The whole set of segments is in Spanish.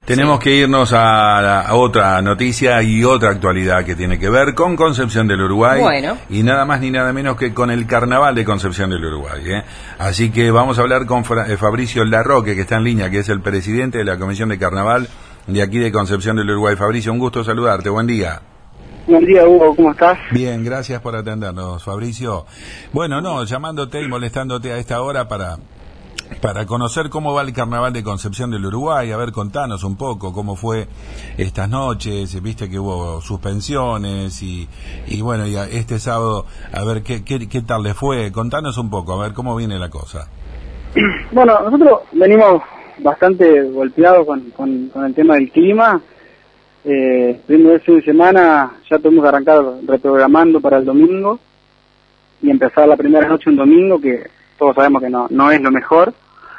Tenemos que irnos a otra noticia y otra actualidad que tiene que ver con Concepción del Uruguay. Bueno. Y nada más ni nada menos que con el Carnaval de Concepción del Uruguay. Así que vamos a hablar con Fabricio Larroque, que está en línea, que es el presidente de la Comisión de Carnaval de aquí de Concepción del Uruguay. Fabricio, un gusto saludarte. Buen día. Buen día, Hugo, ¿cómo estás? Bien, gracias por atendernos, Fabricio. Bueno, llamándote y molestándote a esta hora para conocer cómo va el Carnaval de Concepción del Uruguay. A ver, contanos un poco cómo fue estas noches. Viste que hubo suspensiones y bueno, y este sábado, a ver qué tal le fue. Contanos un poco, a ver cómo viene la cosa. Bueno, nosotros venimos bastante golpeados con el tema del clima. Primero fin de semana ya tuvimos que arrancar reprogramando para el domingo y empezar la primera noche un domingo, que todos sabemos que no es lo mejor,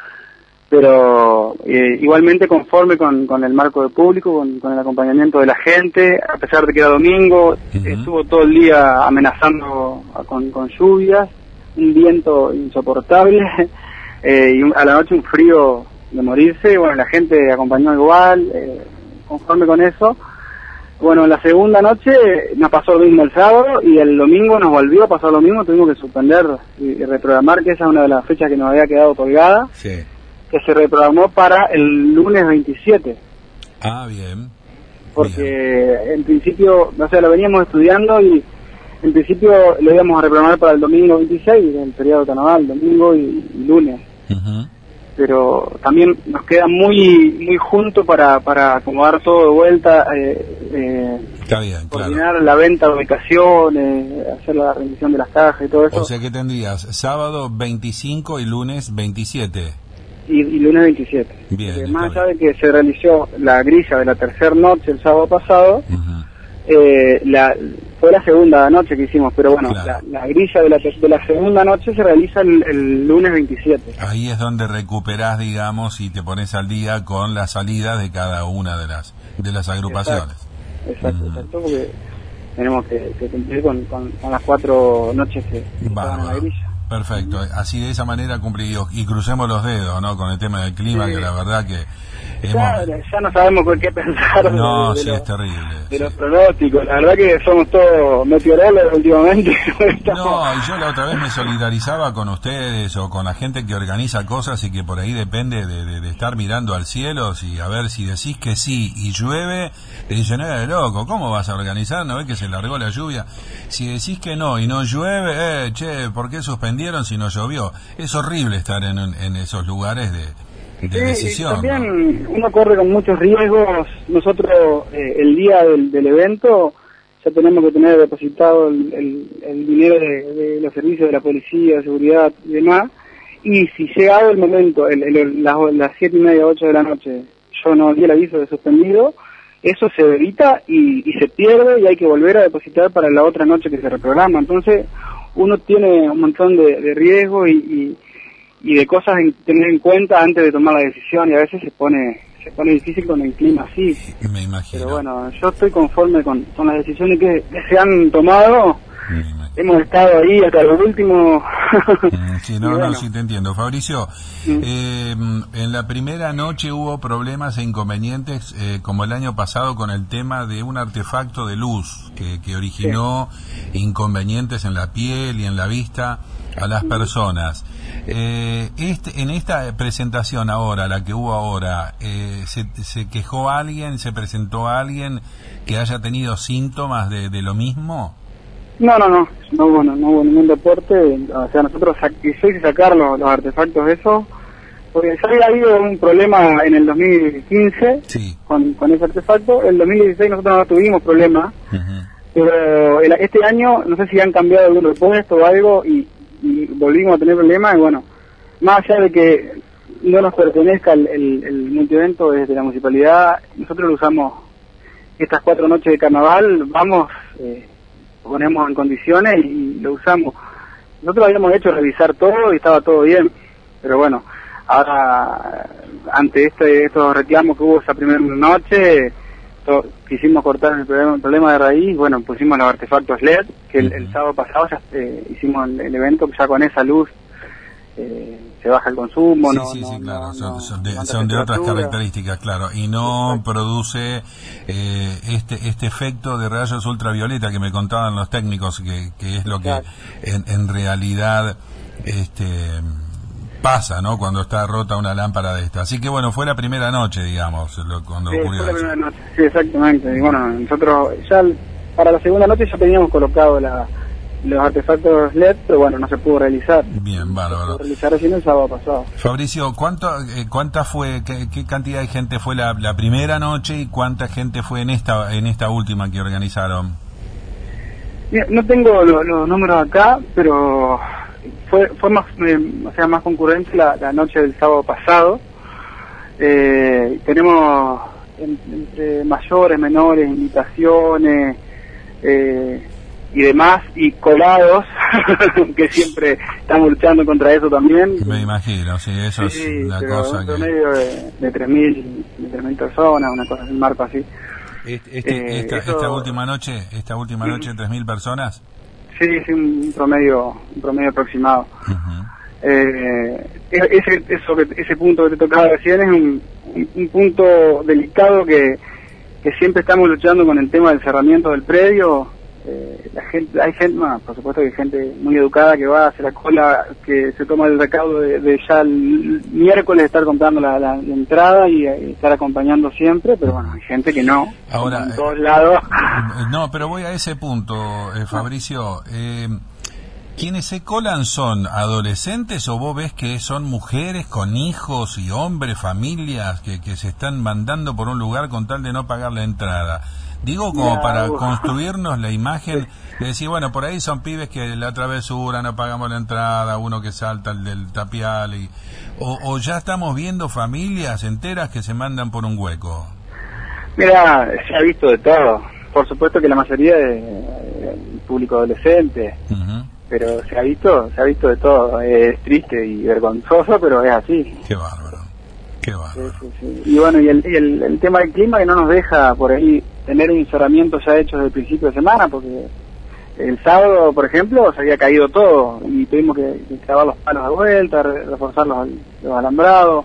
pero igualmente conforme con el marco de público, con el acompañamiento de la gente, a pesar de que era domingo, estuvo todo el día amenazando con lluvias, un viento insoportable, y a la noche un frío de morirse. Bueno, la gente acompañó igual, conforme con eso. Bueno, la segunda noche nos pasó lo mismo el sábado y el domingo nos volvió a pasar lo mismo. Tuvimos que suspender y reprogramar, que esa es una de las fechas que nos había quedado colgada, Sí. que se reprogramó para el lunes 27. Ah, bien. Porque Bien. en principio, lo veníamos estudiando y en principio lo íbamos a reprogramar para el domingo 26, el feriado de carnaval, domingo y lunes. Uh-huh. Pero también nos queda muy junto para acomodar todo de vuelta, Está bien, coordinar claro. la venta de ubicaciones, hacer la rendición de las cajas y todo eso. O sea que tendrías sábado 25 y lunes 27. Y lunes 27. Bien, Porque está más allá bien. de que se realizó la grilla de la tercera noche el sábado pasado, Uh-huh. fue la segunda noche que hicimos, pero bueno, Claro. la grilla de la segunda noche se realiza el lunes 27. Ahí es donde recuperás, digamos, y te pones al día con la salida de cada una de las agrupaciones. Exacto, porque tenemos que cumplir con las 4 noches que estaban en la grilla. Perfecto, así de esa manera cumplidos. Y crucemos los dedos, ¿no? Con el tema del clima, Sí. que la verdad que Ya no sabemos por qué pensar No, de sí, es terrible. de Sí. los pronósticos. La verdad que somos todos meteorólogos últimamente. No, y yo la otra vez me solidarizaba con ustedes o con la gente que organiza cosas y que por ahí depende de estar mirando al cielo, y a ver si decís que sí y llueve, te dicen, loco, ¿cómo vas a organizar? ¿No ves que se largó la lluvia? Si decís que no y no llueve, ¿por qué suspendieron si no llovió? Es horrible estar en esos lugares de decisión. Y también ¿no? uno corre con muchos riesgos. Nosotros el día del evento ya tenemos que tener depositado el dinero de los servicios de la policía, de seguridad y demás. Y si llegado el momento, las 7:30, 8 de la noche, yo no di el aviso de suspendido, eso se evita y se pierde y hay que volver a depositar para la otra noche que se reprograma. Entonces uno tiene un montón de riesgos y de cosas en tener en cuenta antes de tomar la decisión, y a veces se pone difícil con el clima así. Me imagino. Pero bueno, yo estoy conforme con las decisiones que se han tomado. Me imagino. Hemos estado ahí hasta lo último. Sí, Y bueno. sí te entiendo. Fabricio, en la primera noche hubo problemas e inconvenientes, como el año pasado, con el tema de un artefacto de luz que originó inconvenientes en la piel y en la vista a las personas. En esta presentación ahora, la que hubo ahora, ¿se quejó alguien, se presentó alguien que haya tenido síntomas de lo mismo? No hubo ningún deporte. O sea, nosotros quise sacar los artefactos esos, porque ya había habido un problema en el 2015 Sí. con ese artefacto. El 2016 nosotros no tuvimos problema, Uh-huh. pero este año no sé si han cambiado algún repuesto o algo y volvimos a tener problemas. Y bueno, más allá de que no nos pertenezca el multievento desde la municipalidad, nosotros lo usamos estas 4 noches de carnaval, ponemos en condiciones y lo usamos. Nosotros habíamos hecho revisar todo y estaba todo bien, pero bueno, ahora ante estos reclamos que hubo esa primera noche, quisimos cortar el problema de raíz. Bueno, pusimos los artefactos LED, que el sábado pasado ya hicimos el evento ya con esa luz se baja el consumo, sí, claro, son de otras características, claro, y no produce este efecto de rayos ultravioleta que me contaban los técnicos, que es lo que en realidad pasa, ¿no? Cuando está rota una lámpara de esta. Así que bueno, fue la primera noche, digamos, cuando ocurrió fue la eso. primera noche. Sí, exactamente. Y bueno, nosotros ya para la segunda noche ya teníamos colocado los artefactos LED, pero bueno, no se pudo realizar. Bien, bárbaro. Se pudo realizar recién el sábado pasado. Fabricio, ¿cuánta fue, qué cantidad de gente fue la primera noche y cuánta gente fue en esta última que organizaron? Mira, no tengo los números acá, pero fue más, más concurrente la noche del sábado pasado. Tenemos entre mayores, menores, invitaciones y demás, y colados, que siempre estamos luchando contra eso también. Me imagino, sí, eso es una cosa un promedio de 3.000 personas, una cosa, un marco así. Esta última noche, 3.000 personas. Sí, un promedio aproximado. Ese punto que te tocaba recién es un punto delicado que siempre estamos luchando con el tema del cerramiento del predio. Hay gente, por supuesto que hay gente muy educada que va a hacer la cola, que se toma el recaudo de ya el miércoles estar comprando la entrada y estar acompañando siempre, pero bueno, hay gente que no. Ahora, en todos lados. No, pero voy a ese punto, Fabricio. ¿Quienes se colan son adolescentes o vos ves que son mujeres con hijos y hombres, familias que se están mandando por un lugar con tal de no pagar la entrada? Digo, como para construirnos la imagen de decir, bueno, por ahí son pibes que la travesura, no pagamos la entrada, uno que salta el del tapial, o ya estamos viendo familias enteras que se mandan por un hueco. Mira, se ha visto de todo. Por supuesto que la mayoría es público adolescente, pero se ha visto de todo. Es triste y vergonzoso, pero es así. Qué bárbaro. Sí. Y bueno, y el tema del clima que no nos deja por ahí tener un cerramiento ya hecho desde el principio de semana, porque el sábado, por ejemplo, se había caído todo y tuvimos que clavar los palos de vuelta, reforzar los alambrados.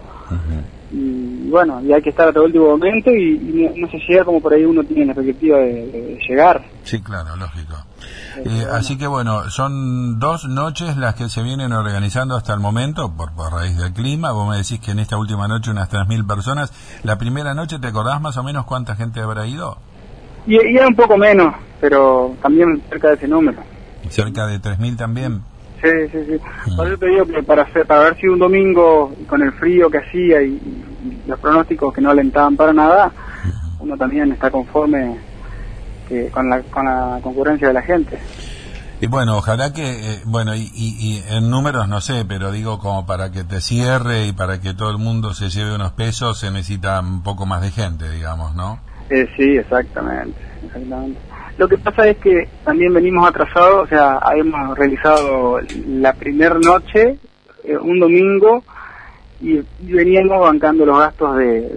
Y bueno, y hay que estar hasta el último momento y no se llega como por ahí uno tiene la perspectiva de llegar. Sí, claro, lógico. Así que bueno, son 2 noches las que se vienen organizando hasta el momento por raíz del clima. Vos me decís que en esta última noche unas 3.000 personas. La primera noche, ¿te acordás más o menos cuánta gente habrá ido? Y era un poco menos, pero también cerca de ese número. ¿Cerca de 3.000 también? Sí. Por eso te digo que para haber sido un domingo con el frío que hacía y los pronósticos que no alentaban para nada, uno también está conforme con la concurrencia de la gente. Y bueno, ojalá que, y en números no sé, pero digo, como para que te cierre y para que todo el mundo se lleve unos pesos, se necesita un poco más de gente, digamos, ¿no? Sí, exactamente. Lo que pasa es que también venimos atrasados, o sea, hemos realizado la primera noche, un domingo, y veníamos bancando los gastos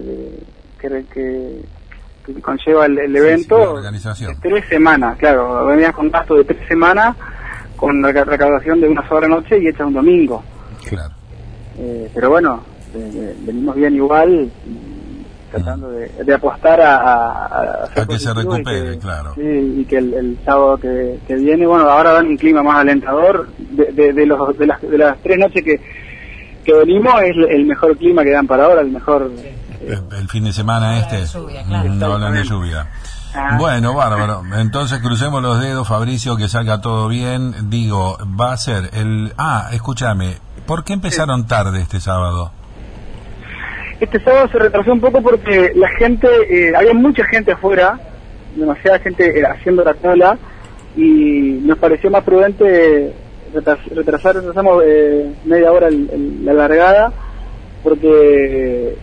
que conlleva el evento. La organización. 3 semanas, claro, venías con gastos de 3 semanas, con la recaudación de una sola noche y hecha un domingo. Claro. Pero bueno, venimos bien igual, tratando de apostar a que se recupere, claro. Sí, y que el sábado que viene, bueno, ahora dan un clima más alentador. De las 3 noches que venimos, es el mejor clima que dan para ahora, el mejor. El fin de semana lluvia, claro. No hablan de lluvia. Bueno, bárbaro. Entonces crucemos los dedos, Fabricio, que salga todo bien. Digo, va a ser escúchame, ¿por qué empezaron tarde este sábado? Este sábado se retrasó un poco porque la gente, había mucha gente afuera, demasiada gente haciendo la cola, y nos pareció más prudente retrasamos media hora la largada, porque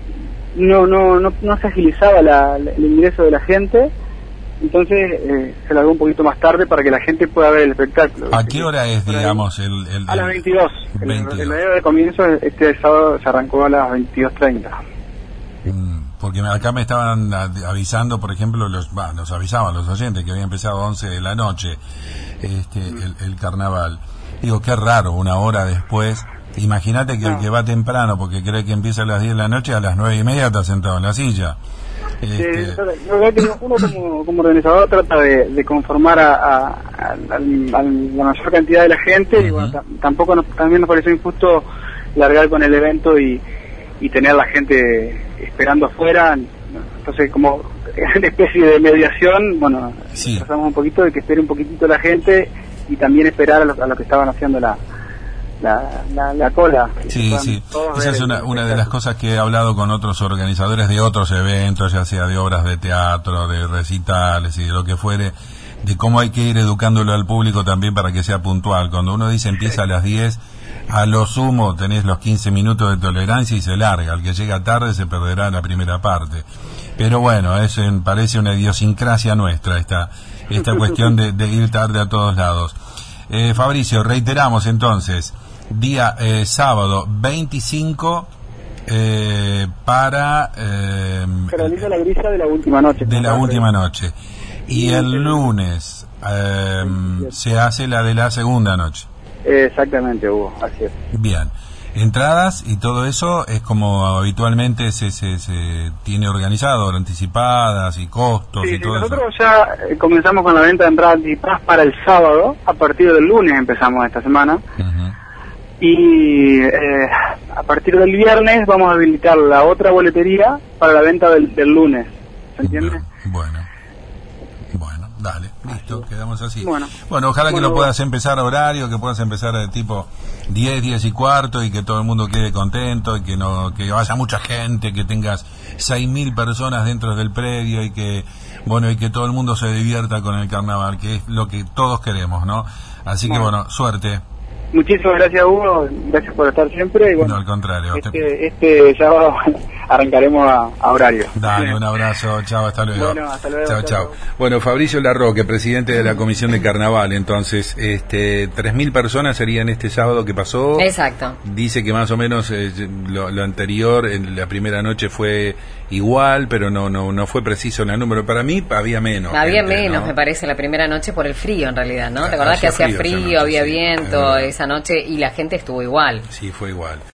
no se agilizaba el ingreso de la gente. Entonces se largó un poquito más tarde para que la gente pueda ver el espectáculo. ¿A qué hora es, digamos, a las 22? El horario de comienzo este sábado se arrancó a las 22:30. Porque acá me estaban avisando, por ejemplo, nos avisaban los oyentes que había empezado a 11 de la noche el carnaval. Digo, qué raro, una hora después Imagínate que el que va temprano porque cree que empieza a las 10 de la noche, a las 9:30 está sentado en la silla. Yo creo que uno como organizador trata de conformar a la mayor cantidad de la gente, y bueno, también nos pareció injusto largar con el evento y tener la gente esperando afuera. Entonces, como una especie de mediación, bueno, tratamos un poquito de que espere un poquitito la gente y también esperar a lo que estaban haciendo la cola. Sí. Esa es una de las cosas que he hablado con otros organizadores de otros eventos, ya sea de obras de teatro, de recitales y de lo que fuere, de cómo hay que ir educándolo al público también para que sea puntual. Cuando uno dice empieza a las 10, a lo sumo tenés los 15 minutos de tolerancia y se larga. El que llega tarde se perderá la primera parte. Pero bueno, eso parece una idiosincrasia nuestra, esta cuestión de ir tarde a todos lados. Fabricio, reiteramos entonces, día sábado 25 para Carolina la Grisa de la última noche. De la última noche. Y el lunes se hace la de la segunda noche. Exactamente, Hugo, así es. Bien. Entradas y todo eso es como habitualmente se tiene organizado, anticipadas y costos y todo eso. Nosotros ya comenzamos con la venta de entradas anticipadas para el sábado. A partir del lunes empezamos esta semana. Y a partir del viernes vamos a habilitar la otra boletería para la venta del lunes. ¿Se entiende? Bueno, dale, listo, quedamos así. Bueno, ojalá que lo puedas empezar a horario, que puedas empezar de tipo 10 y cuarto, y que todo el mundo quede contento, y que vaya mucha gente, que tengas 6.000 personas dentro del predio, y que todo el mundo se divierta con el carnaval, que es lo que todos queremos, ¿no? Así que bueno, suerte. Muchísimas gracias, Hugo, gracias por estar siempre, y bueno, no, al contrario. Este sábado arrancaremos a horario. Dale, un abrazo, chao, hasta luego. Bueno, hasta luego. Chao. Bueno, Fabricio Larroque, presidente de la Comisión de Carnaval, entonces, 3.000 personas serían este sábado que pasó. Exacto. Dice que más o menos lo anterior, en la primera noche fue igual, pero no fue preciso el número. Para mí había menos. Había gente, menos, ¿no? Me parece, la primera noche por el frío, en realidad, ¿no? ¿Te acordás que hacía frío, había viento esa noche, y la gente estuvo igual? Sí, fue igual.